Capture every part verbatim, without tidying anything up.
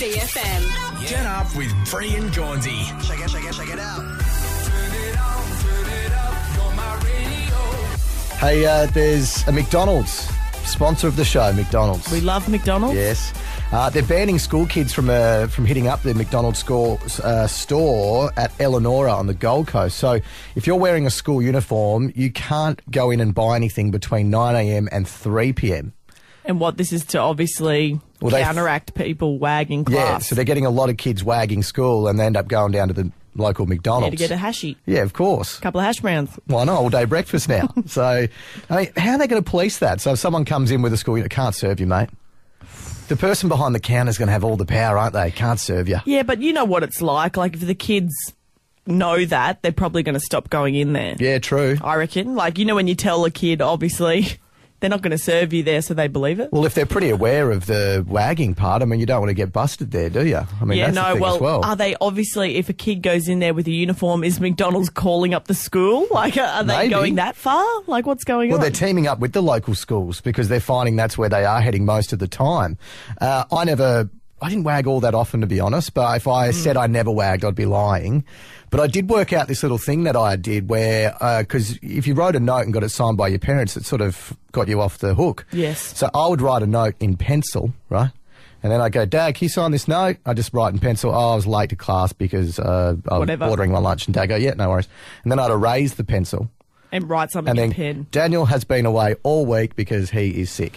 C F M. Get up with Free and Gaunsey. Check it, check it, check it out. Hey, uh, there's a McDonald's, sponsor of the show, McDonald's. We love McDonald's. Yes. Uh, they're banning school kids from uh, from hitting up the McDonald's school, uh, store at Eleonora on the Gold Coast. So if you're wearing a school uniform, you can't go in and buy anything between nine a.m. and three p.m. And what this is to obviously Well, they- counteract people wagging Yeah, class. so they're getting a lot of kids wagging school and they end up going down to the local Yeah, McDonald's. to get a hashy. Yeah, of course. Couple of hash browns. Why not? All day breakfast now. So, I mean, how are they going to police that? So if someone comes in with a school, it can't serve you, mate. The person behind the counter is going to have all the power, aren't they? Can't serve you. Yeah, but you know what it's like. Like, if the kids know that, they're probably going to stop going in there. Yeah, true. I reckon. Like, you know when you tell a kid, obviously, they're not going to serve you there, so they believe it. Well, if they're pretty aware of the wagging part, I mean, you don't want to get busted there, do you? I mean, yeah, that's no, the thing well, as well. are they obviously, if a kid goes in there with a uniform, is McDonald's calling up the school? Like, are they Maybe. going that far? Like, what's going Well, on? they're teaming up with the local schools because they're finding that's where they are heading most of the time. Uh, I never, I didn't wag all that often, to be honest, but if I said I never wagged, I'd be lying. But I did work out this little thing that I did where, because if you wrote a note and got it signed by your parents, it sort of got you off the hook. Yes. So I would write a note in pencil, right? And then I go, Dad, can you sign this note? I just write in pencil, oh, I was late to class because uh, I was Whatever. ordering my lunch. And Dad go, yeah, no worries. And then I'd erase the pencil. and write something And in then pen. Daniel has been away all week because he is sick.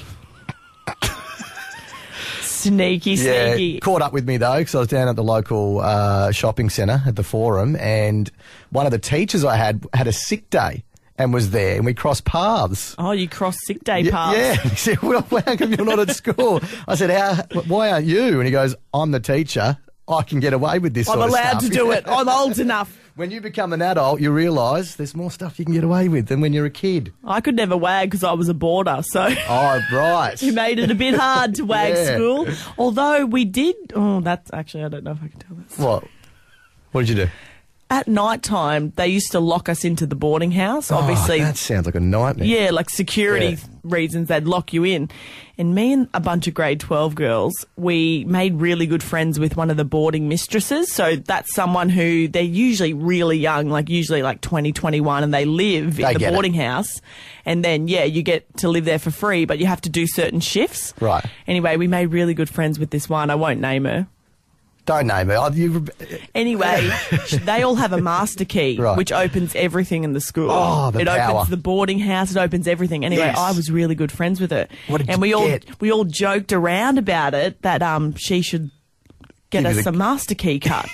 Sneaky, Yeah, sneaky. caught up with me though because I was down at the local uh, shopping centre at the Forum, and one of the teachers I had had a sick day and was there, and we crossed paths. Oh, you crossed sick day Yeah, paths. yeah. He said, well, how come you're not at school? I said, how, why aren't you? And he goes, I'm the teacher. I can get away with this I'm sort of allowed stuff. to do it. I'm old enough. When you become an adult, you realise there's more stuff you can get away with than when you're a kid. I could never wag because I was a boarder, so Oh, right. you made it a bit hard to wag Yeah. school. Although we did, oh, that's actually, I don't know if I can tell this. What? What did you do? At night time, they used to lock us into the boarding house. Obviously, Oh, that sounds like a nightmare. yeah, like security Yeah. reasons, they'd lock you in. And me and a bunch of grade twelve girls, we made really good friends with one of the boarding mistresses. So that's someone who, they're usually really young, like usually like twenty, twenty-one, and they live They in the get it. boarding house. And then, yeah, you get to live there for free, but you have to do certain shifts. Right. Anyway, we made really good friends with this one. I won't name her. Don't name it. Oh, you, Anyway, they all have a master key, Right. which opens everything in the school. Oh, the it power. opens the boarding house. It opens everything. Anyway, Yes. I was really good friends with her, What did and you we all get? we all joked around about it that um she should get Give you us the- a master key cut.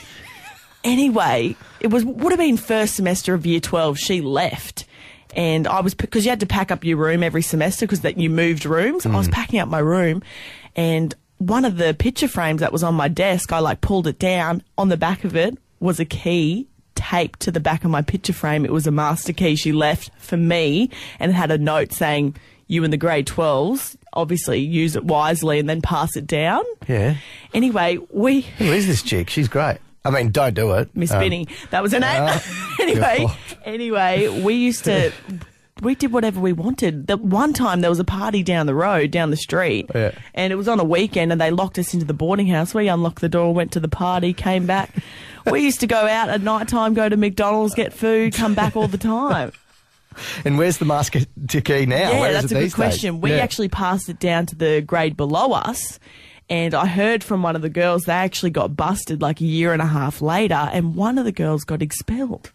Anyway, it was would have been first semester of year twelve. She left. And I was, because you had to pack up your room every semester because that you moved rooms. I was Mm. packing up my room, and one of the picture frames that was on my desk, I like pulled it down. On the back of it was a key taped to the back of my picture frame. It was a master key she left for me, and it had a note saying, "You and the grade twelves, obviously use it wisely and then pass it down." yeah. Anyway, we Who is this chick? She's great. I mean, don't do it. Miss Um, Binny. That was her name. uh, anyway, your anyway, we used to, we did whatever we wanted. The one time there was a party down the road, down the street, Yeah. and it was on a weekend, and they locked us into the boarding house. We unlocked the door, went to the party, came back. We used to go out at night time, go to McDonald's, get food, come back all the time. And where's the master key now? Yeah, Where is that's it a good these question. days? We Yeah. actually passed it down to the grade below us. And I heard from one of the girls, they actually got busted like a year and a half later, and one of the girls got expelled.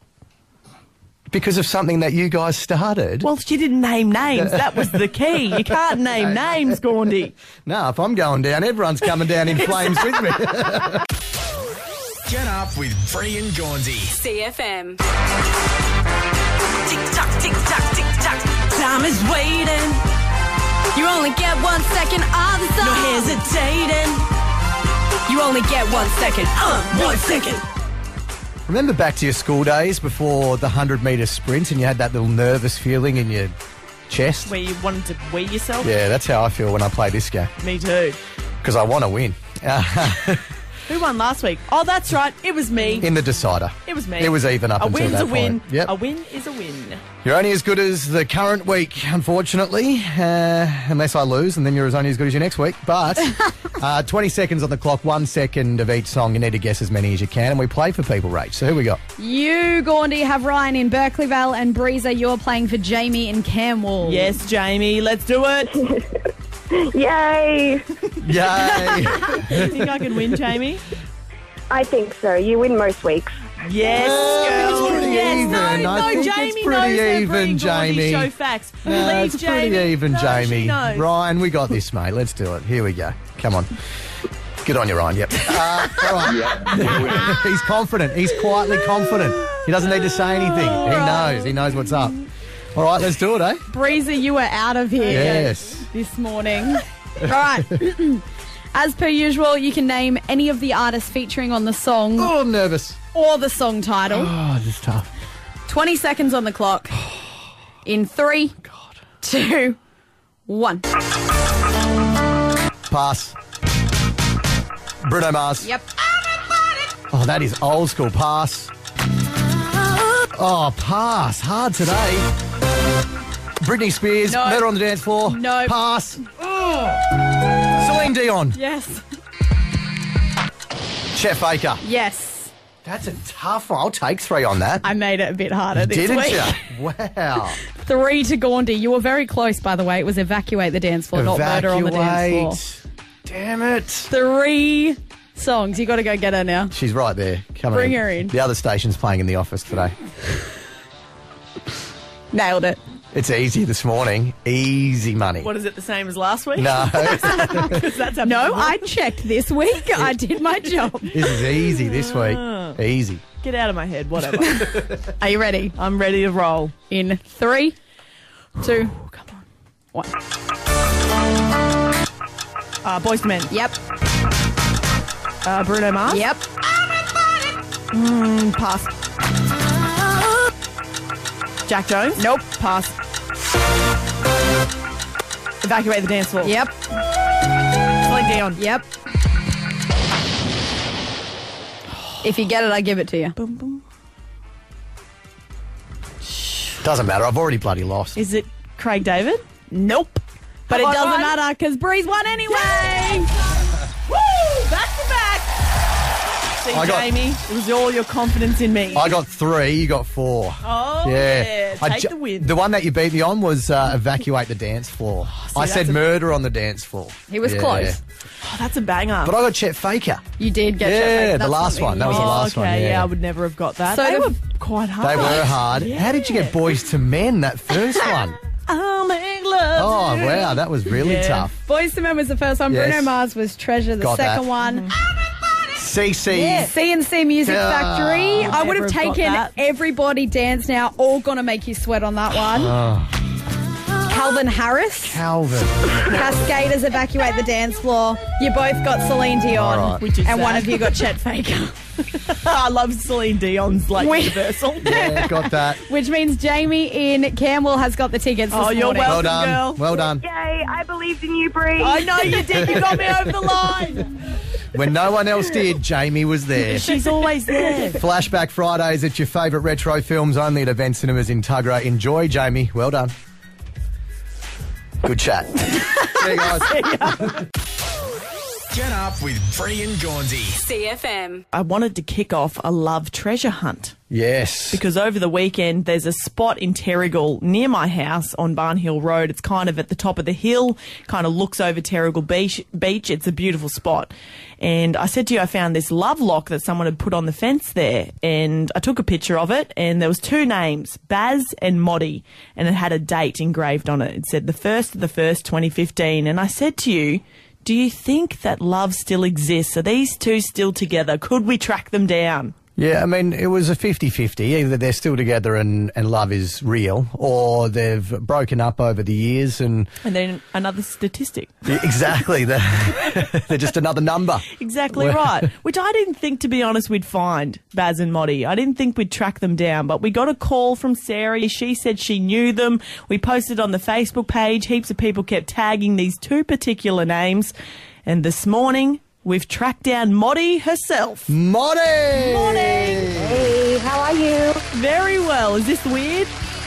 Because of something that you guys started? Well, she didn't name names. That was the key. You can't name names, Gaundy. No, if I'm going down, everyone's coming down in flames with me. Get up with Free and Gaunsey. C F M. Tick tock, tick tock, tick tock. Time is waiting. You only get one second of the song. No hesitating. You only get one second. Uh, one second. Remember back to your school days before the one hundred metre sprint and you had that little nervous feeling in your chest? Where you wanted to wee yourself? Yeah, that's how I feel when I play this game. Me too. Because I want to win. Who won last week? Oh, that's right. It was me. In the decider. It was me. It was even up a until win's that a win. point. Yep. A win is a win. You're only as good as the current week, unfortunately, uh, unless I lose, and then you're as only as good as your next week. But uh, twenty seconds on the clock, one second of each song. You need to guess as many as you can, and we play for people, Rach. So who we got? You, Gaundy, have Ryan in Berkeleyville, and Breezer, you're playing for Jamie in Camwell. Yes, Jamie. Let's do it. Yay! Yay! You think I can win, Jamie? I think so. You win most weeks. Yes, Oh, girl. it's pretty yes, even. no, I no, think it's Jamie pretty knows they're even, bringing Gaundy Jamie. show facts. No, Believe it's Jamie. pretty even, No, Jamie. she knows. Ryan, we got this, mate. Let's do it. Here we go. Come on. Good on you, Ryan. Yep. Uh, all right. He's confident. He's quietly confident. He doesn't need to say anything. He knows. He knows what's up. All right, let's do it, eh? Breezer, you are out of here Yes. this morning. All right. As per usual, you can name any of the artists featuring on the song Oh, I'm nervous. or the song title. Oh, this is tough. twenty seconds on the clock. In three, two, one. Pass. Bruno Mars. Yep. Oh, that is old school. Pass. Oh, pass. Hard today. Britney Spears. No. Murder on the Dance Floor. No. Pass. Celine Dion. Yes. Chet Baker. Yes. That's a tough one. I'll take three on that. I made it a bit harder this Didn't week. you? Wow. Three to Gaundy. You were very close, by the way. It was Evacuate the Dance Floor, not Murder on the Dance Floor. Evacuate. Damn it. Three songs. You got to go get her now. She's right there. Coming Bring in. her in. The other station's playing in the office today. Nailed it. It's easy this morning. Easy money. What is it, the same as last week? No, 'Cause that's No, I checked this week. I did my job. this is easy this week. Easy. Get out of my head, whatever. Are you ready? I'm ready to roll. In three, two, come on, one. Uh, Boyz two Men. Yep. Uh, Bruno Mars. Yep. Mm, pass. Jack Jones. Nope. Pass. Evacuate the Dance Floor. Yep. Celine Dion. Yep. If you get it, I give it to you. Boom, boom. Doesn't matter. I've already bloody lost. Is it Craig David? Nope. But Come it on, doesn't Ryan. matter because Breeze won anyway. Woo! Back to back. See, I got- Jamie, it was all your confidence in me. I got three. You got four. oh, yeah. I Take ju- the win. The one that you beat me on was uh, Evacuate the Dance Floor. I that's said a- Murder on the Dance Floor. He was Yeah. close. Oh, that's a banger. But I got Chet Faker. You did get Yeah, Chet Baker. the That's last something one. That was you the did. last one, okay, yeah. I would never have got that. So they the- were quite hard. They were hard. How did you get Boys to Men, that first one? I'll make love. Oh, wow. That was really Yeah. tough. Boyz two Men was the first one. Yes. Bruno Mars was Treasure, the Got second that. one. C C. C and C Music Yeah. Factory. I would have Never have got taken that. Everybody Dance Now. All gonna make you sweat on that one. Calvin Harris. Calvin. Cascaders Evacuate the Dance Floor. You both got Celine Dion. All right. Which is and one sad. of you got Chet Faker. I love Celine Dion's like We- universal. Yeah, got that. Which means Jamie in Camwell has got the tickets this Oh, you're morning. Well welcome, done. girl. Well done. Yay! I believed in you, Bree. I know you did. You got me over the line. When no one else did, Jamie was there. She's always there. Flashback Fridays at your favourite retro films only at Event Cinemas in Tuggerah. Enjoy, Jamie. Well done. Good chat. See you guys. Get up with Bree and Gaundy. C F M. I wanted to kick off a love treasure hunt Yes. because over the weekend there's a spot in Terrigal near my house on Barnhill Road. It's kind of at the top of the hill, kind of looks over Terrigal Beach. Beach. It's a beautiful spot. And I said to you I found this love lock that someone had put on the fence there, and I took a picture of it, and there was two names, Baz and Moddy, and it had a date engraved on it. It said the first of the first, twenty fifteen. And I said to you, do you think that love still exists? Are these two still together? Could we track them down? Yeah, I mean, it was a fifty-fifty. Either they're still together and, and love is real, or they've broken up over the years and... And then another statistic. Exactly. They're, they're just another number. Exactly Well- right. Which I didn't think, to be honest, we'd find Baz and Moddy. I didn't think we'd track them down, but we got a call from Sarah. She said she knew them. We posted on the Facebook page. Heaps of people kept tagging these two particular names. And this morning, we've tracked down Moddy herself. Moddy! Morning. Hey, how are you? Very well. Is this weird?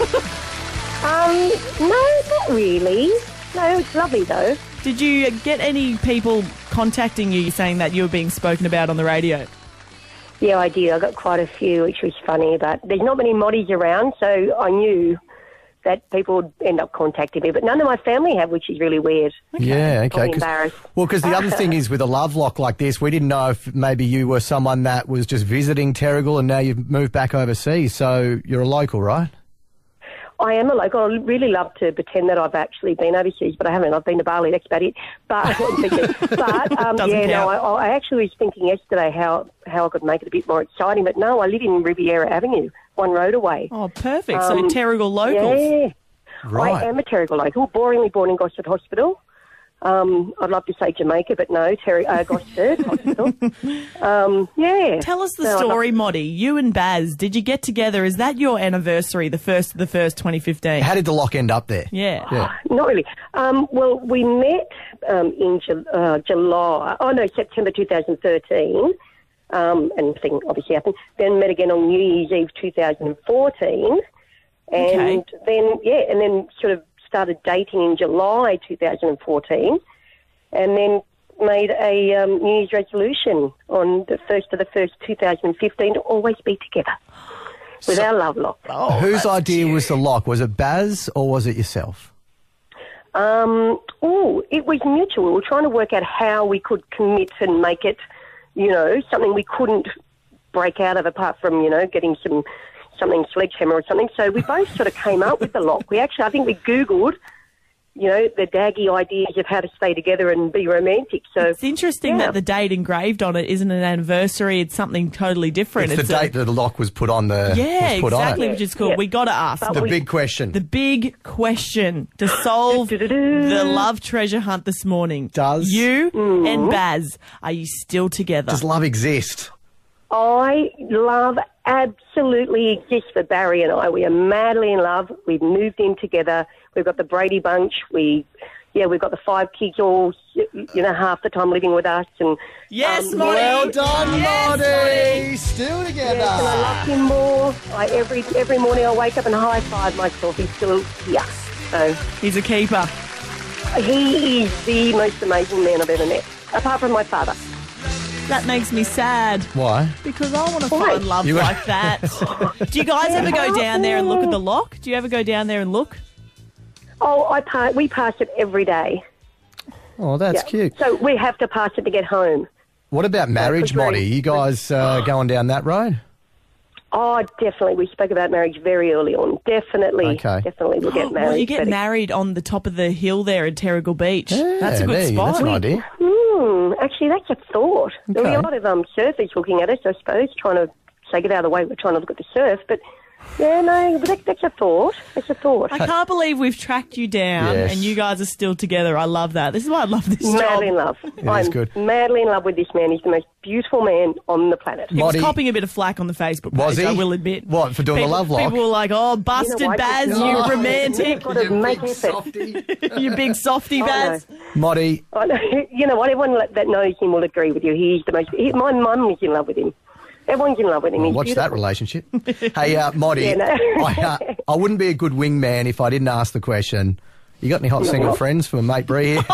Um, no, not really. No, it's lovely though. Did you get any people contacting you saying that you were being spoken about on the radio? Yeah, I did. I got quite a few, which was funny, but there's not many moddies around, so I knew that people would end up contacting me, but none of my family have, which is really weird. Yeah, okay. I'm 'cause- embarrassed. well, because the other thing is with a love lock like this, we didn't know if maybe you were someone that was just visiting Terrigal and now you've moved back overseas, so you're a local, right? I am a local. I really love to pretend that I've actually been overseas, but I haven't. I've been to Bali, that's about it. But, but um, Doesn't yeah, no, count. I, I actually was thinking yesterday how, how I could make it a bit more exciting, but no, I live in Riviera Avenue, one road away. Oh, perfect. so Um, Terrigal locals. Yeah. Right. I am a Terrigal local, boringly born in Gosford Hospital. Um, I'd love to say Jamaica, but no, Terry, uh, Gosford Hospital. Um, yeah. Tell us the No, I'd story, love- Moddy. You and Baz, did you get together? Is that your anniversary, the first of the first, twenty fifteen? How did the lock end up there? Yeah. Yeah. Not really. Um, well, we met um, in Ju- uh, July, oh no, September two thousand thirteen, um, and thing obviously happened. Then met again on New Year's Eve two thousand fourteen, and Okay. then, yeah, and then sort of started dating in July two thousand fourteen, and then made a um, New Year's resolution on the first of the first two thousand fifteen to always be together with our love lock. Oh, Whose idea was the lock? Was it Baz or was it yourself? Um, oh, it was mutual. We were trying to work out how we could commit and make it, you know, something we couldn't break out of apart from, you know, getting some something sledgehammer or something. So we both sort of came up with the lock. We actually, I think we Googled, you know, the daggy ideas of how to stay together and be romantic. So It's interesting yeah. that the date engraved on it isn't an anniversary. It's something totally different. It's the a- date that the lock was put on the Yeah, was put exactly, on it. which is cool. Yeah. We got to ask But The we- big question. the big question to solve Du-du-du-du. the love treasure hunt this morning. Does- you Mm-hmm. and Baz, are you still together? Does love exist? I love absolutely exists for Barry and I. We are madly in love. We've moved in together. We've got the Brady bunch. We, yeah, we've got the five kids all, you know, half the time living with us. And Yes, um, Moddy. Well done, Yes, Moddy. Still together. Yes, and I love him more. I, every every morning I wake up and high five myself. He's still here. So He's a keeper. he is the most amazing man I've ever met, apart from my father. That makes me sad Why? because I want to Why? find love You- like that. Do you guys ever go down there and look at the lock? Do you ever go down there and look? Oh, I pa- we pass it every day. Oh, that's Yeah. cute. So we have to pass it to get home. What about marriage, very- Moddy? You guys uh, going down that road? Oh, definitely. We spoke about marriage very early on. Definitely, Okay. definitely we'll get married. Well, you get but- married on the top of the hill there at Terrigal Beach. That's a Yeah, good there you- spot. That's an idea. Hmm, actually, that's a thought. There'll be Okay. a lot of um, surfers looking at us, I suppose, trying to say, get out of the way, we're trying to look at the surf. But, yeah, no, but that, that's a thought. That's a thought. I can't believe we've tracked you down Yes. and you guys are still together. I love that. This is why I love this Madly in job. love. is I'm good. madly in love with this man. He's the most beautiful man on the planet. He was Moddy- copping a bit of flack on the Facebook page, Was he? I will admit. What, for doing the people, love lock? People were like, oh, busted what? Baz, No. you You've romantic. got to make effort. You big softy, I Baz. know. Moddy, I know. You know what? Everyone that knows him will agree with you. He's the most. He, my mum is in love with him. Everyone's in love with him. well, He's watch that beautiful. relationship. Hey, uh, Moddy, Yeah, no. I, uh, I wouldn't be a good wingman if I didn't ask the question. You got any hot single friends for mate Bree here?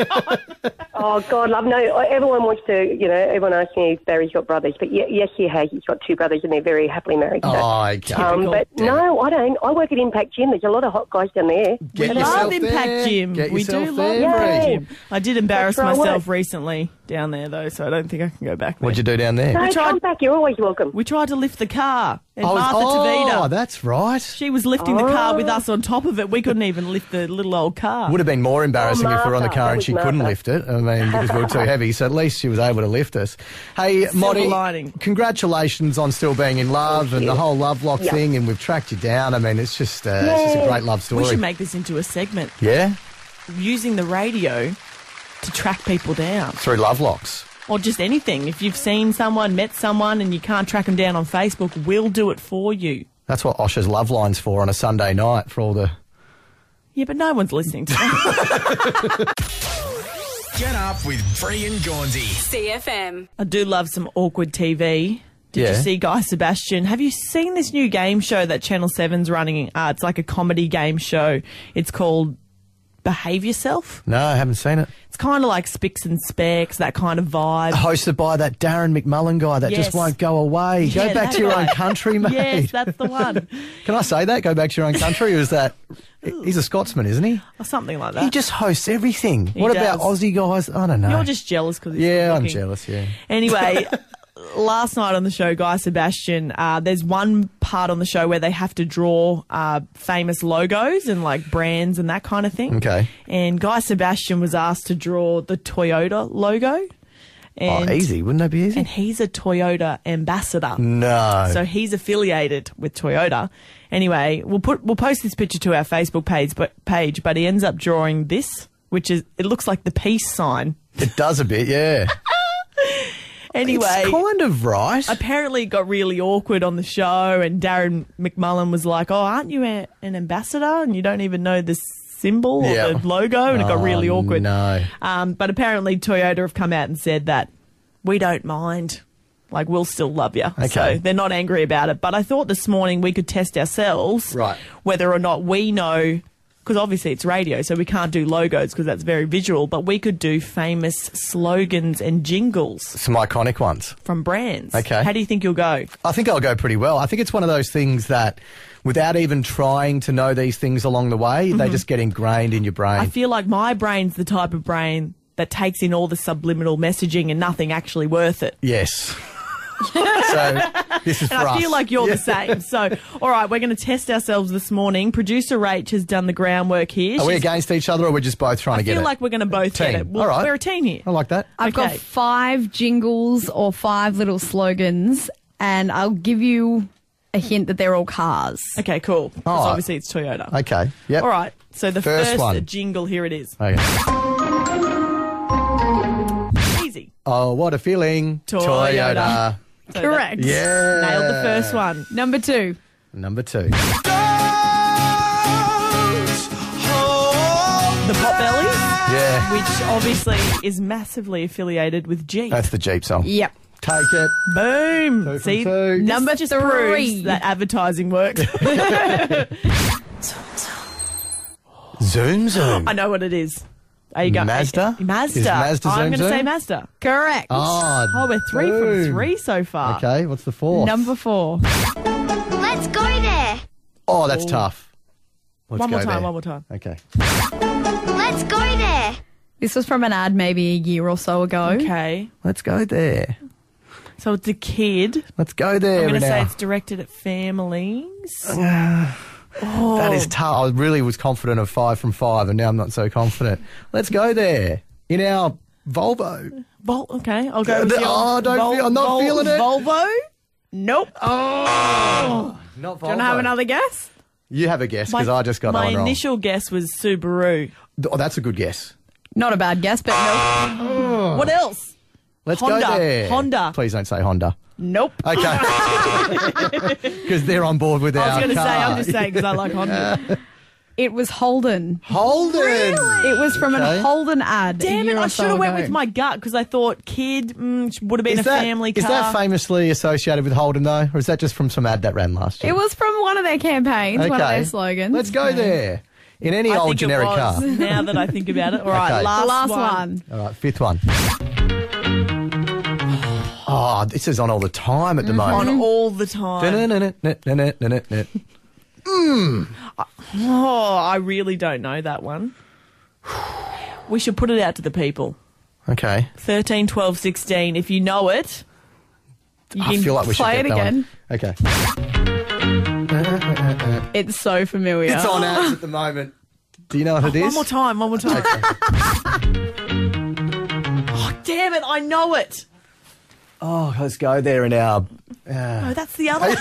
Oh God, love no. Everyone wants to. You know, everyone asks me if Barry's got brothers, but ye- yes, he has. He's got two brothers, and they're very happily married. So. Oh, okay. Um, but Damn no, I don't. I work at Impact Gym. There's a lot of hot guys down there. Get We love yourself Impact there. Gym. Get we do yourself love there, Impact Bree. Gym. I did embarrass That's where I myself work. recently down there, though, so I don't think I can go back there. What'd you do down there? No, tried- come back. You're always welcome. We tried to lift the car, and Oh, Martha oh, Tavita, that's right. she was lifting the car with Oh. us on top of it. We couldn't even lift the little old car. Would have been more embarrassing Oh, if we were on the Martha, car that and was she couldn't Martha. lift it. I mean, because we were too heavy. So at least she was able to lift us. Hey, Moddy, lining. congratulations on still being in love and you. the whole love lock Yeah. thing. And we've tracked you down. I mean, it's just, uh, it's just a Yeah. great love story. We should make this into a segment yeah, using the radio to track people down, through love locks. or just anything. If you've seen someone, met someone, and you can't track them down on Facebook, we'll do it for you. That's what Osha's love line's for on a Sunday night for all the. Yeah, but no one's listening to that. Get up with Free and Gaunsey. C F M. I do love some awkward T V. Did Yeah. you see Guy Sebastian? Have you seen this new game show that Channel seven's running? Uh, it's like a comedy game show. It's called Behave Yourself. No, I haven't seen it. It's kind of like Spicks and Specs, that kind of vibe. Hosted by that Darren McMullen guy that Yes. just won't go away. Yeah, go back that to your guy. own country, mate. Yes, that's the one. Can I say that? Go back to your own country? Or is that... He's a Scotsman, isn't he? Or something like that. He just hosts everything. what about does. Aussie guys? I don't know. You're just jealous because Yeah, I'm jealous, yeah. Anyway, last night on the show, Guy Sebastian, uh, there's one part on the show where they have to draw uh, famous logos and like brands and that kind of thing. Okay. And Guy Sebastian was asked to draw the Toyota logo. And, oh, easy. Wouldn't that be easy? And he's a Toyota ambassador. No. So he's affiliated with Toyota. Anyway, we'll put we'll post this picture to our Facebook page, but page, but he ends up drawing this, which is it looks like the peace sign. It does a bit, yeah. Anyway, It's kind of right. apparently it got really awkward on the show, and Darren McMullen was like, "Oh, aren't you a, an ambassador and you don't even know the symbol or Yeah. the logo?" And it got really Oh, awkward. no. Um, but apparently Toyota have come out and said that we don't mind. Like, we'll still love you. Okay. So they're not angry about it. But I thought this morning we could test ourselves Right. whether or not we know, because obviously it's radio, so we can't do logos because that's very visual, but we could do famous slogans and jingles Some iconic ones. from brands. Okay. How do you think you'll go? I think I'll go pretty well. I think it's one of those things that, without even trying to know these things along the way, they just get ingrained in your brain. I feel like my brain's the type of brain that takes in all the subliminal messaging and nothing actually worth it. yes. So this is for And I us. feel like you're Yeah. the same. So, all right, we're going to test ourselves this morning. Producer Rach has done the groundwork here. Are we She's- against each other, or we're just both trying I to get feel it? like we're going to both Team. get it. Well, All right. We're a team here. I like that. I've got Okay. five jingles or five little slogans, and I'll give you a hint that they're all cars. Okay, cool. 'Cause All right. obviously it's Toyota. Okay. Yep. All right. So the First first, one. jingle, here it is. Okay. Easy. Oh, what a feeling. Toyota. So Correct. Yeah. that- Nailed the first one. Number two. Number two. The Potbellies, Yeah. which obviously is massively affiliated with Jeep. That's the Jeep song. Yep. Take it. Boom. Two from See, two. this Number just three. proves that advertising works. Zoom Zoom. I know what it is. Are you going? Mazda? Mazda. Is Mazda I'm Zoom going to say Zoom? Mazda. Correct. Oh, Oh, we're three from boom. three so far. Okay, what's the fourth? Number four. Let's go there. Oh, that's tough. Let's One more go time, there. one more time. Okay. Let's go there. This was from an ad maybe a year or so ago. Okay. Let's go there. So it's a kid. Let's go there. I'm going to say now. it's directed at families. That is tough. I really was confident of five from five, and now I'm not so confident. Let's go there. In our Volvo. Vol- okay, I'll go Uh, with the- your oh, don't feel- I'm not feeling it. Volvo? Nope. Oh, not Volvo. Do you want to have another guess? You have a guess, because My- I just got My on wrong. initial guess was Subaru. Oh, that's a good guess. Not a bad guess, but no. What else? Let's Honda. go there. Honda. Please don't say Honda. Nope. Okay. Because they're on board with I was our going to car. say, I'm just saying because I like Honda. It was Holden. Holden. It was from Okay. a Holden ad. a Damn year it, or I so should have went ago. with my gut because I thought kid mm, would have been Is a that, family car. is that famously associated with Holden, though? Or is that just from some ad that ran last year? It was from one of their campaigns, one of their slogans. Let's go there. In any I old think generic it was, car. now that I think about it. All right, Okay. last, The last one. one. All right, fifth one. Oh, this is on all the time at the moment. On all the time. Dun-dun-dun-dun-dun-dun-dun-dun. Oh, I really don't know that one. We should put it out to the people. Okay. thirteen, twelve, sixteen. If you know it, you I can feel like we should play get it that again. one. Okay. It's so familiar. It's on ads at the moment. Do you know what it is? One more time, one more time. Oh, damn it, I know it. Oh, let's go there in our... Oh, that's the other one.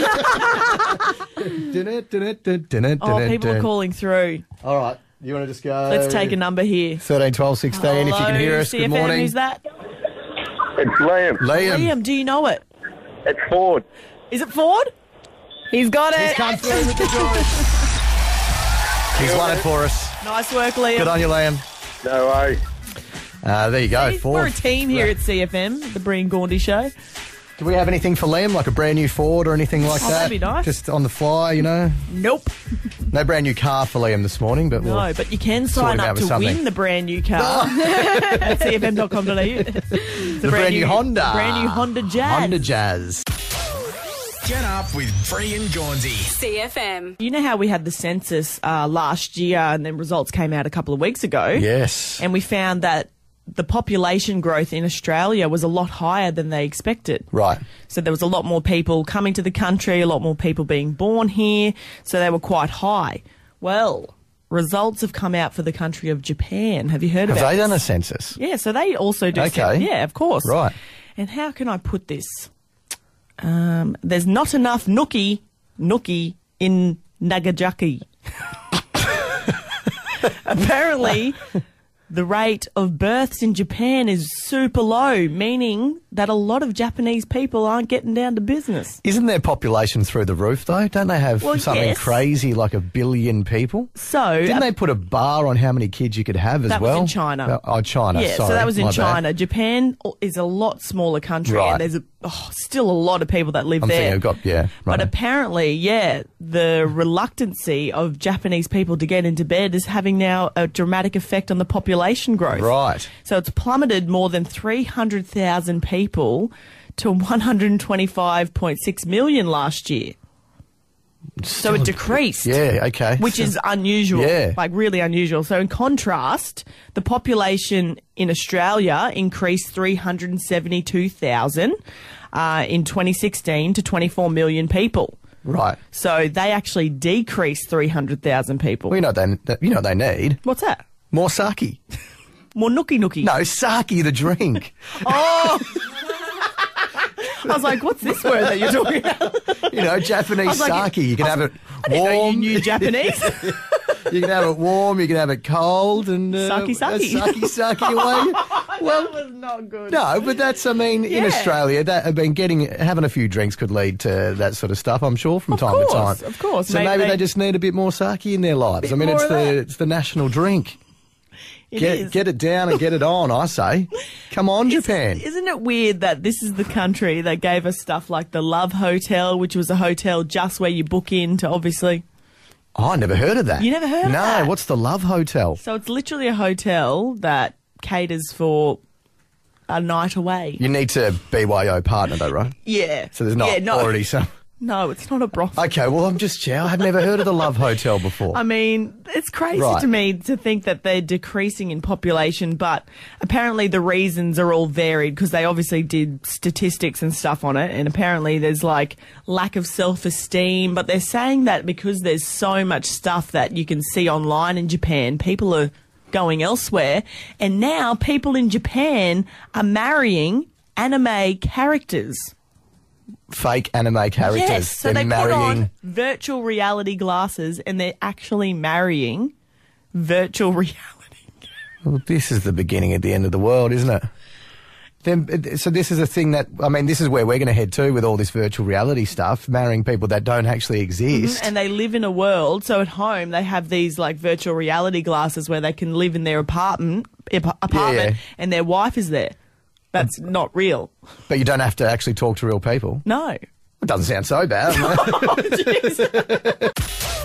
Oh, people are calling through. All right. You want to just go... Let's take a number here. thirteen, twelve, sixteen. If you can hear us, C F M, good morning. who's that? It's Liam. Liam. Liam, do you know it? It's Ford. Is it Ford? He's got He's it. come through with the joy. He's won it for us. Nice work, Liam. Good on you, Liam. No way. Uh, there you go, See, Ford. We're a team here at C F M, the Bree and Gaundy Show. Do we have anything for Liam, like a brand new Ford or anything like Oh, that? that'd be nice. Just on the fly, you know? Nope. No brand new car for Liam this morning, but we'll... No, but you can sort sign him out up with to something. win the brand new car at c f m dot com dot a u. The, The brand new Honda. Brand new Honda Jazz. Honda Jazz. Get up with Bree and Gaundy. C F M. You know how we had the census uh, last year and then results came out a couple of weeks ago? Yes. And we found that the population growth in Australia was a lot higher than they expected. Right. So there was a lot more people coming to the country, a lot more people being born here, so they were quite high. Well, results have come out for the country of Japan. Have you heard Have about they this? done a census? Yeah, so they also do. Okay. cen- yeah, of course. Right. And how can I put this? Um, there's not enough nookie, nookie in Nagasaki. Apparently, the rate of births in Japan is super low, meaning that a lot of Japanese people aren't getting down to business. Isn't their population through the roof, though? Don't they have Well, something yes. crazy like a billion people? So, Didn't uh, they put a bar on how many kids you could have as That was well? in China. Oh, China, yeah, sorry. so that was in my bad. China. Japan is a lot smaller country, Right. and there's a, oh, still a lot of people that live I'm there. thinking I've got, yeah. But Right. apparently, yeah, the reluctancy of Japanese people to get into bed is having now a dramatic effect on the population growth. Right. So it's plummeted more than three hundred thousand people to one hundred twenty-five point six million last year. So it decreased. Yeah, okay. Which So- is unusual. Yeah. Like really unusual. So in contrast, the population in Australia increased three hundred seventy-two thousand uh, in twenty sixteen to twenty-four million people. Right. So they actually decreased three hundred thousand people. Well, you know what they, that- you know what they need? What's that? More sake. More nookie nookie. No, sake, the drink. Oh! I was like, what's this word that you're talking about? You know, Japanese I was like, sake. You can have it I didn't know you warm. knew Japanese. You can have it warm. You can have it cold. And uh, Sake, sake. uh, Sake, sake away. Well, that was not good. no, but that's, I mean, in Yeah. Australia, that, I mean, getting, having a few drinks could lead to that sort of stuff, I'm sure, from Of time course, to time. of course. So Maybe maybe, they- they just need a bit more sake in their lives. Bit I mean, more it's of the, that. it's the national drink. It Get, is. get it down and get it on, I say. Come on, Japan. Isn't it weird that this is the country that gave us stuff like the Love Hotel, which was a hotel just where you book in to obviously... Oh, I never heard of that. You never heard of no, that? what's the Love Hotel? So it's literally a hotel that caters for a night away. You need to B Y O partner, though, right? Yeah. So there's not yeah, no, already some. No, it's not a brothel. Okay, well, I'm just, yeah, I've never heard of the Love Hotel before. I mean, it's crazy Right. to me to think that they're decreasing in population, but apparently the reasons are all varied because they obviously did statistics and stuff on it, and apparently there's like lack of self-esteem, but they're saying that because there's so much stuff that you can see online in Japan, people are going elsewhere, and now people in Japan are marrying anime characters. Fake anime characters. Yes, so They're they marrying. put on virtual reality glasses and they're actually marrying virtual reality. Well, this is the beginning at the end of the world, isn't it? Then, so this is a thing that, I mean, this is where we're going to head to with all this virtual reality stuff, marrying people that don't actually exist. And they live in a world, so at home they have these like virtual reality glasses where they can live in their apartment, ap- apartment yeah. and their wife is there. That's not real. But you don't have to actually talk to real people. No. It doesn't sound so bad. Oh, jeez.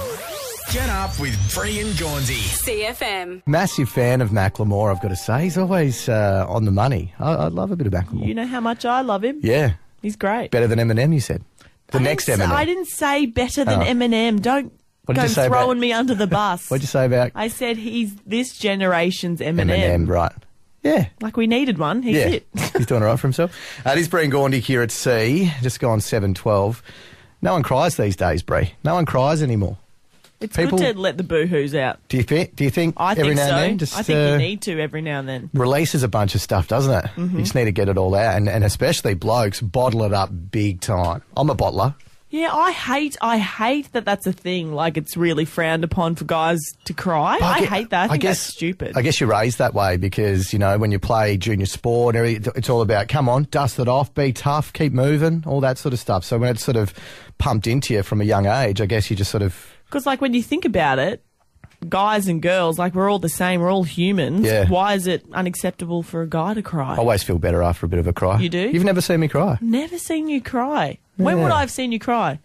Get up with Bree and Gaundy. C F M. Massive fan of Macklemore, I've got to say. He's always uh, on the money. I, I love a bit of Macklemore. You know how much I love him? Yeah. He's great. Better than Eminem, you said. The I next didn't Eminem. say- I didn't say better than Oh. Eminem. Don't What did go you say throwing about- me under the bus. What'd you say about I said he's this generation's Eminem. Eminem? Right. Yeah. Like we needed one. He's yeah. it. He's doing all right for himself. Uh, this is Bree and Gaundy here at C. Just gone seven twelve. No one cries these days, Bree. No one cries anymore. It's People- good to let the boo-hoos out. Do you think? Do you think I every think now so. and then just I think uh, you need to every now and then. releases a bunch of stuff, doesn't it? Mm-hmm. You just need to get it all out, and, and especially blokes bottle it up big time. I'm a bottler. Yeah, I hate I hate that that's a thing. Like it's really frowned upon for guys to cry. I, gue- hate that. I think guess, that's stupid. I guess you're raised that way because, you know, when you play junior sport, every- it's all about, come on, dust it off, be tough, keep moving, all that sort of stuff. So when it's sort of pumped into you from a young age, I guess you just sort of... Because like when you think about it, guys and girls, like we're all the same, we're all humans. Yeah. Why is it unacceptable for a guy to cry? I always feel better after a bit of a cry. You do? You've never seen me cry. Never seen you cry. When Yeah. would I have seen you cry?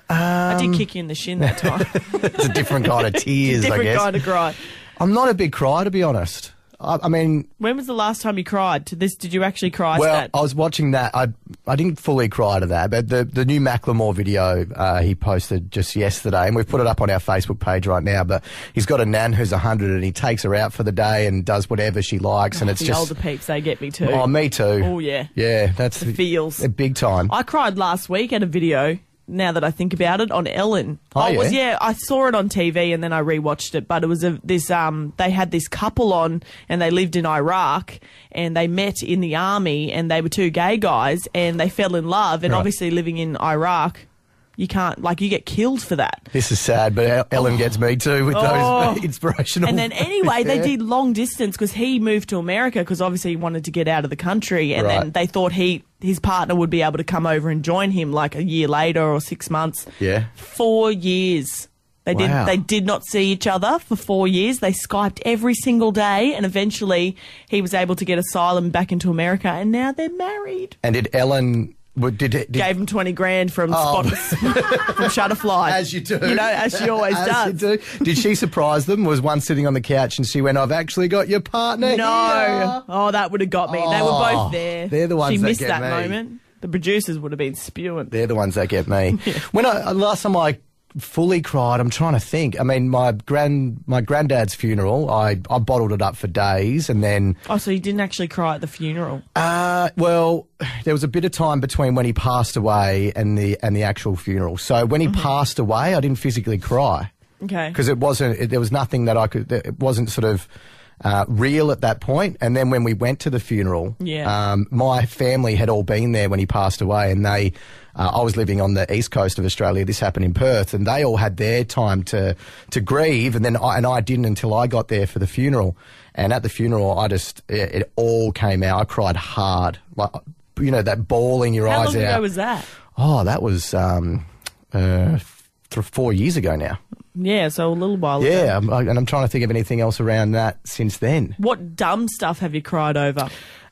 I did kick you in the shin that time. It's a different kind of tears, I Different guess. kind of cry. I'm not a big crier, to be honest. I, I mean, When was the last time you cried to this? Did you actually cry? well, Stat? I was watching that. I I didn't fully cry to that, but the, the new Macklemore video uh, he posted just yesterday, and we've put it up on our Facebook page right now, but he's got a nan who's one hundred and he takes her out for the day and does whatever she likes, and it's the just... older peeps, they get me too. Oh, me too. Oh, yeah. Yeah, that's... The feels. a big time. I cried last week at a video, now that I think about it, on Ellen. Oh, I was, yeah? yeah, I saw it on T V and then I rewatched it, but it was a, this, um, they had this couple on and they lived in Iraq and they met in the army and they were two gay guys and they fell in love, and Right. obviously living in Iraq, you can't, like, you get killed for that. This is sad, but El- Ellen gets me too with Oh. those inspirational... And then anyway, they Yeah. did long distance because he moved to America because obviously he wanted to get out of the country, and then Right. they thought he his partner would be able to come over and join him like a year later or six months. Yeah. Four years. They Wow. did they did not see each other for four years. They Skyped every single day, and eventually he was able to get asylum back into America, and now they're married. And did Ellen... Did, did, did, Gave him twenty grand from Oh. Spot from Shutterfly. As you do. You know, as she always As does. you do. Did she surprise them? Was one sitting on the couch and she went, I've actually got your partner No. here. Oh, that would have got me. They were Oh, both there. they're the ones She that missed get that me. moment. The producers would have been spewing. They're the ones that get me. When I last time I fully cried, I'm trying to think. I mean, my grand my granddad's funeral, I, I bottled it up for days, and then Oh, so you didn't actually cry at the funeral? uh, well, there was a bit of time between when he passed away and the and the actual funeral. So when he Mm-hmm. passed away, I didn't physically cry. Okay. Because it wasn't, it, there was nothing that I could, it wasn't sort of uh, real at that point. And then when we went to the funeral, Yeah. um, my family had all been there when he passed away, and they, uh, I was living on the east coast of Australia. This happened in Perth, and they all had their time to to grieve, and then I, and I didn't until I got there for the funeral. And at the funeral, I just, it, it all came out. I cried hard, like, you know, that bawling your How eyes long out. ago was that? Oh, that was um, uh, th- four years ago now. Yeah, so a little while ago. Yeah, I'm, I, and I'm trying to think of anything else around that since then. What dumb stuff have you cried over?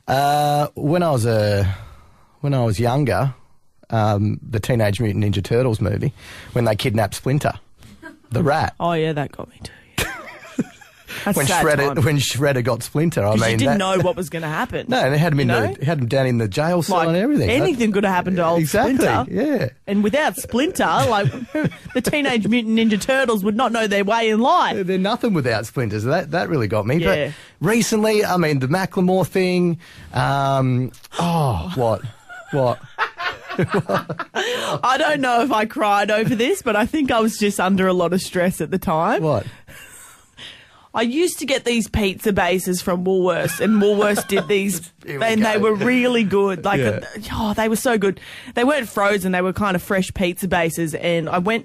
Uh, when I was a, when I was younger, um, the Teenage Mutant Ninja Turtles movie, when they kidnapped Splinter, the rat. Oh, yeah, that got me too. That's when sad Shredder, time. when Shredder got Splinter, I 'Cause mean, you didn't that- know what was going to happen. No, they had him in You know? the, had him down in the jail cell Like, and everything. anything could have happened to old exactly, Splinter. yeah. And without Splinter, like, the Teenage Mutant Ninja Turtles would not know their way in life. They're nothing without Splinters. That that really got me. Yeah. But recently, I mean, the Macklemore thing. Um, oh, what, what? I don't know if I cried over this, but I think I was just under a lot of stress at the time. What? I used to get these pizza bases from Woolworths, and Woolworths did these, Here we and go. they were really good. Like, Yeah. oh, they were so good. They weren't frozen; they were kind of fresh pizza bases. And I went,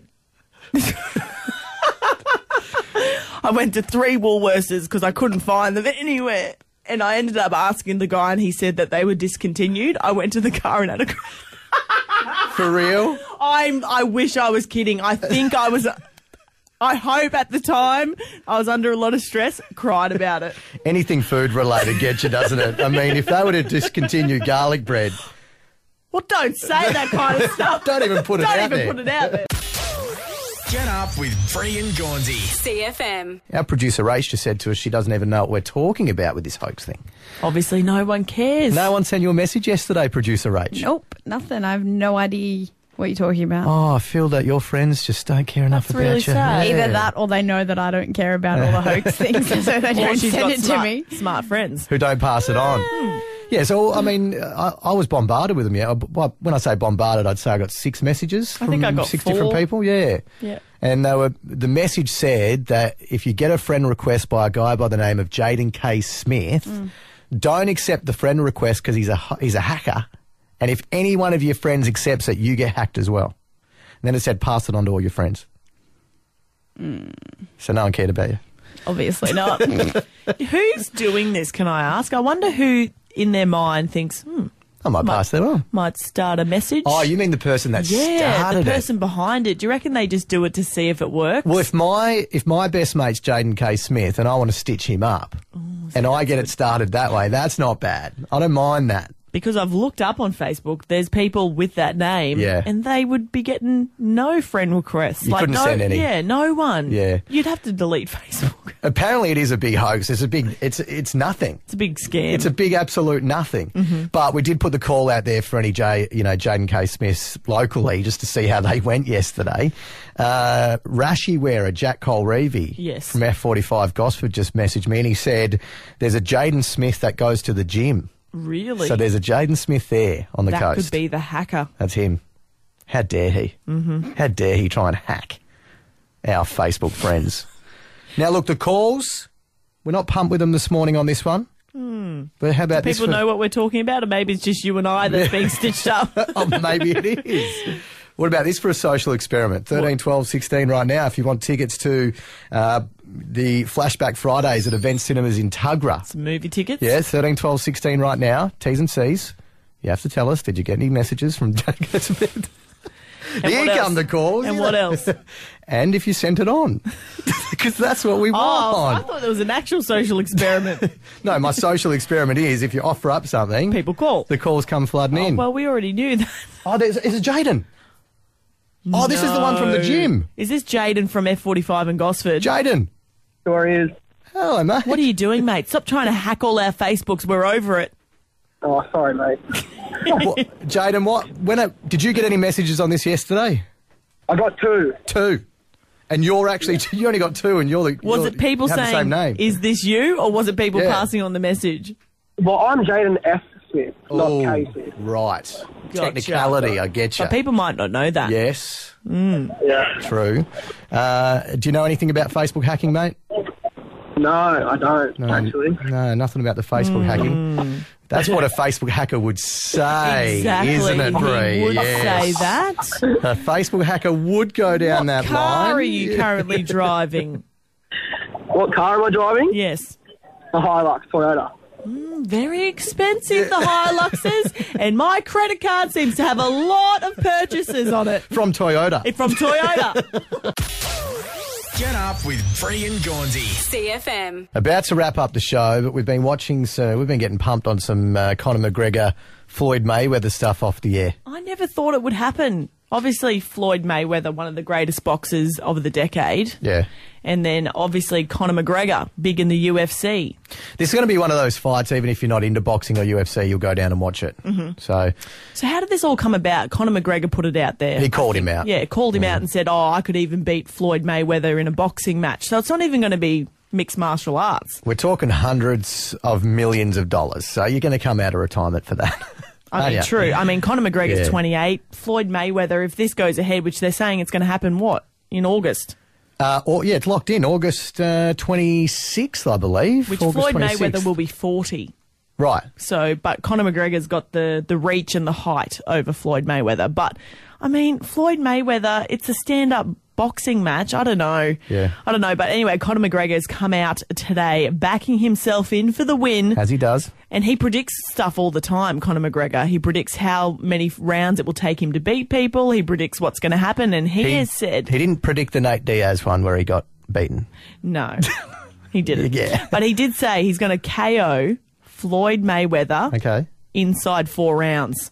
I went to three Woolworths because I couldn't find them anywhere. And I ended up asking the guy, and he said that they were discontinued. I went to the car and had a cry. For real? I'm. I wish I was kidding. I think I was. I hope at the time I was under a lot of stress, cried about it. Anything food related gets you, doesn't it? I mean, if they were to discontinue garlic bread, Well, don't say that kind of stuff. Don't even put it Don't out even there. put it out there. Get up with Free and Gaunsey. C F M. our producer Rach just said to us she doesn't even know what we're talking about with this hoax thing. Obviously, no one cares. No one sent you a message yesterday, producer Rach. Nope, nothing. I have no idea what you're talking about. Oh, I feel that your friends just don't care enough That's about really you. sad. Yeah. Either that or they know that I don't care about all the hoax things, so they Or don't she's send got it smart, to me. smart friends. Who don't pass it on. Yeah, so, I mean, I, I was bombarded with them, yeah. Well, when I say bombarded, I'd say I got six messages I from think I got six four. different people, yeah. Yeah. And they were, the message said that if you get a friend request by a guy by the name of Jaden K. Smith, Mm. don't accept the friend request because he's a, he's a hacker. And if any one of your friends accepts it, you get hacked as well. And then it said, pass it on to all your friends. Mm. So no one cared about you. Obviously not. Who's doing this, can I ask? I wonder who in their mind thinks, hmm, I might, pass that on. Might start a message. Oh, you mean the person that yeah, started the it? person behind it. Do you reckon they just do it to see if it works? Well, if my if my best mate's Jaden K. Smith and I want to stitch him up, and I get it started that way, that's not bad. I don't mind that. Because I've looked up on Facebook, there's people with that name, Yeah. and they would be getting no friend requests. You like couldn't no, send any. Yeah, no one. Yeah. You'd have to delete Facebook. Apparently, it is a big hoax. It's a big. It's it's nothing. It's a big scam. It's a big absolute nothing. Mm-hmm. But we did put the call out there for any J, you know, Jaden K. Smiths locally just to see how they went yesterday. Uh, Rashi wearer Jack Colreevy Yes. from F forty-five Gosford just messaged me and he said there's a Jaden Smith that goes to the gym. Really? So there's a Jaden Smith there on the that coast. could be the hacker. That's him. How dare he? Mm-hmm. How dare he try and hack our Facebook friends? Now, look, the calls, we're not pumped with them this morning on this one. Hmm. But how about this? People for- know what we're talking about, or maybe it's just you and I that's being stitched up. Oh, maybe it is. What about this for a social experiment? thirteen, twelve, sixteen right now. If you want tickets to uh, the Flashback Fridays at Event Cinemas in Tuggerah. Some movie tickets. Yeah, thirteen, twelve, sixteen right now. T's and C's. You have to tell us, did you get any messages from Jack Smith? And Here what else? come the calls. And you what know. else? And if you sent it on. Because that's what we Oh, I want. thought there was an actual social experiment. No, my social experiment is if you offer up something, People call. the calls come flooding Oh, in. well, we already knew that. Oh, there's, is it Jaden? Oh, this is the one from the No. gym. Is this Jaden from F forty-five in Gosford? Jaden. Sure is. Hello, mate. What are you doing, mate? Stop trying to hack all our Facebooks. We're over it. Oh, sorry, mate. What, Jaden, what? When it, did you get any messages on this yesterday? I got two. Two. And you're actually, you only got two and you're the. Was you're, it people you have saying, the same name. is this you? Or was it people Yeah. passing on the message? Well, I'm Jaden F. Smith, not Oh, K. Smith. right. Gotcha. Technicality, I get you. But people might not know that. Yes, Yeah. true. Uh, do you know anything about Facebook hacking, mate? No, I don't, No, actually. No, nothing about the Facebook hacking. That's what a Facebook hacker would say, Exactly. isn't it, Bree? He would Yes. say that. A Facebook hacker would go down What that car line. are you currently driving? What car am I driving? Yes. A Hilux Toyota. Very expensive, the Hiluxes. And my credit card seems to have a lot of purchases on it. From Toyota. It's from Toyota. Get up with Bree and Gaunsey. C F M. About to wrap up the show, but we've been watching, so we've been getting pumped on some uh, Conor McGregor, Floyd Mayweather stuff off the air. I never thought it would happen. Obviously, Floyd Mayweather, one of the greatest boxers of the decade. Yeah. And then, obviously, Conor McGregor, big in the U F C. This is going to be one of those fights, even if you're not into boxing or U F C, you'll go down and watch it. Mm-hmm. So So how did this all come about? Conor McGregor put it out there. he called him out. Yeah, called him out and said, oh, I could even beat Floyd Mayweather in a boxing match. So it's not even going to be mixed martial arts. We're talking hundreds of millions of dollars, so you're going to come out of retirement for that. I Aren't mean, ya? true. I mean, Conor McGregor's Yeah. twenty-eight. Floyd Mayweather, if this goes ahead, which they're saying it's going to happen, what, in August? Uh, or, yeah, it's locked in. August uh, twenty-sixth, I believe. Which August Floyd twenty-sixth. Mayweather will be forty. Right. So, but Conor McGregor's got the, the reach and the height over Floyd Mayweather. But, I mean, Floyd Mayweather, it's a stand-up boxing match. I don't know. Yeah. I don't know. But anyway, Conor McGregor has come out today backing himself in for the win. As he does. And he predicts stuff all the time, Conor McGregor. He predicts how many rounds it will take him to beat people. He predicts what's going to happen. And he, has said... He didn't predict the Nate Diaz one where he got beaten. No, he didn't. Yeah. But he did say he's going to K O Floyd Mayweather Okay. inside four rounds.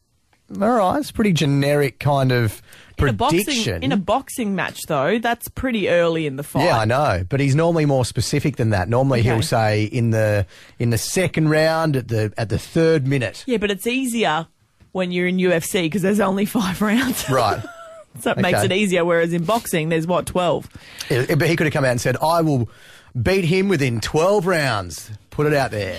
All right. It's a pretty generic kind of In a, prediction. boxing, in a boxing match, though, that's pretty early in the fight. Yeah, I know, but he's normally more specific than that. Normally, Okay. he'll say in the in the second round at the at the third minute. Yeah, but it's easier when you're in U F C because there's only five rounds. Right. So it makes Okay. it easier, whereas in boxing, there's, what, twelve? Yeah, but he could have come out and said, "I will beat him within twelve rounds." Put it out there.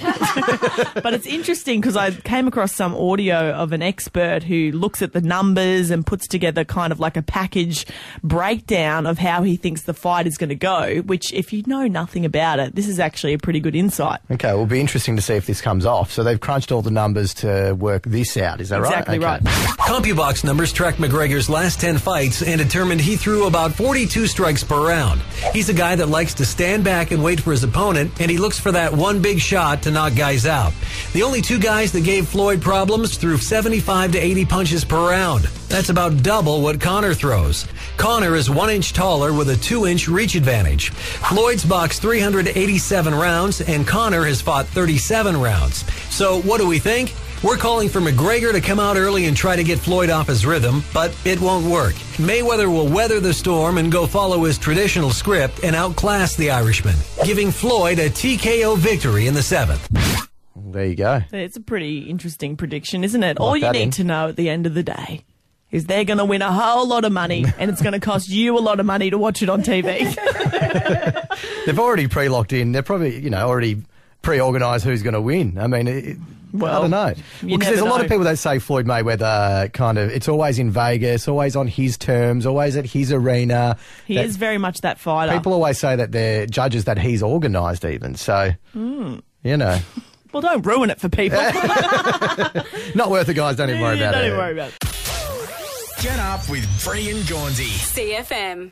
But it's interesting because I came across some audio of an expert who looks at the numbers and puts together kind of like a package breakdown of how he thinks the fight is going to go, which if you know nothing about it, this is actually a pretty good insight. Okay, well, it'll be interesting to see if this comes off. So they've crunched all the numbers to work this out. Is that Exactly right? right. CompuBox numbers tracked McGregor's last ten fights and determined he threw about forty-two strikes per round. He's a guy that likes to stand back and wait for his opponent, and he looks for that one big shot to knock guys out. The only two guys that gave Floyd problems threw seventy-five to eighty punches per round. That's about double what Connor throws. Connor is one inch taller with a two inch reach advantage. Floyd's boxed three hundred eighty-seven rounds and Connor has fought thirty-seven rounds. So what do we think? We're calling for McGregor to come out early and try to get Floyd off his rhythm, but it won't work. Mayweather will weather the storm and go follow his traditional script and outclass the Irishman, giving Floyd a T K O victory in the seventh. There you go. It's a pretty interesting prediction, isn't it? Lock All you that need in. to know at the end of the day is they're going to win a whole lot of money and it's going to cost you a lot of money to watch it on T V. They've already pre-locked in. They're probably, you know, already pre-organised who's going to win. I mean, it, Well, I don't know. you Because there's a never lot know. of people that say Floyd Mayweather kind of, it's always in Vegas, always on his terms, always at his arena. He That- is very much that fighter. People always say that they're judges that he's organised even. So, Hmm. you know, Well, don't ruin it for people. not worth it, guys. Don't even worry Yeah, about don't it. even worry about it. Get up with Bray and Gaunsey. C F M.